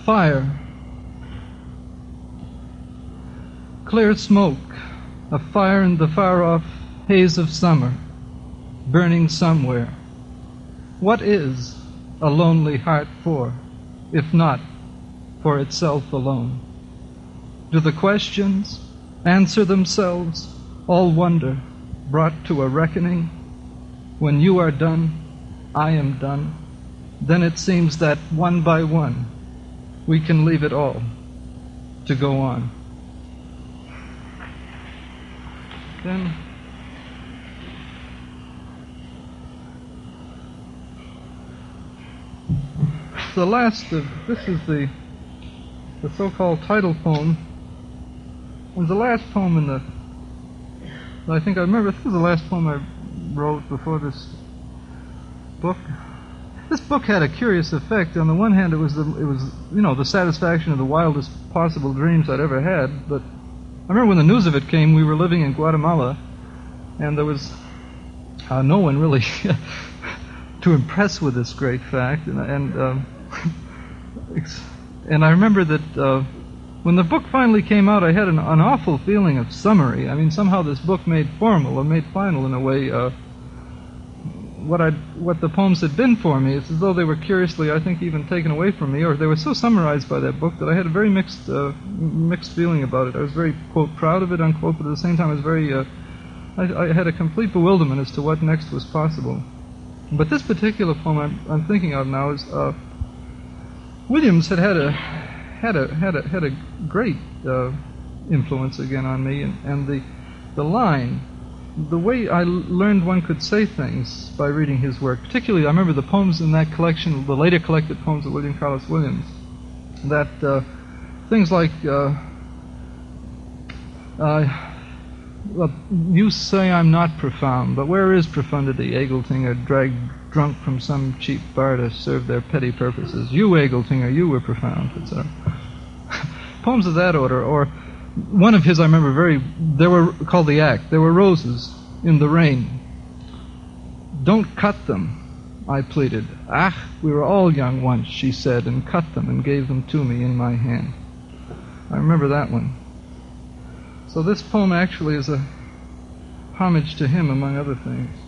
Fire. Clear smoke, a fire in the far-off haze of summer, burning somewhere. What is a lonely heart for, if not for itself alone? Do the questions answer themselves, all wonder brought to a reckoning? When you are done, I am done. Then it seems that one by one we can leave it all to go on. Then the last of this is the so-called title poem. And the last poem in the I think I remember this was the last poem I wrote before this book. This book had a curious effect. On the one hand, it was the satisfaction of the wildest possible dreams I'd ever had. But I remember when the news of it came, we were living in Guatemala, and there was no one really to impress with this great fact. And I remember that when the book finally came out, I had an awful feeling of summary. I mean, somehow this book made formal or made final in a way what the poems had been for me. It's as though they were curiously, I think, even taken away from me, or they were so summarized by that book that I had a very mixed feeling about it. I was very, quote, proud of it, unquote, but at the same time I was very, I had a complete bewilderment as to what next was possible. But this particular poem I'm thinking of now is Williams had a great influence again on me, and the line. The way I learned one could say things by reading his work, particularly I remember the poems in that collection, the later collected poems of William Carlos Williams, that things like, you say I'm not profound, but where is profundity, Egletinger, dragged drunk from some cheap bar to serve their petty purposes? You, Egletinger, you were profound, etc. Poems of that order, or one of his I remember they were called The Act. There were roses in the rain. Don't cut them, I pleaded. Ah, we were all young once, she said, and cut them and gave them to me in my hand. I remember that one. So this poem actually is a homage to him, among other things.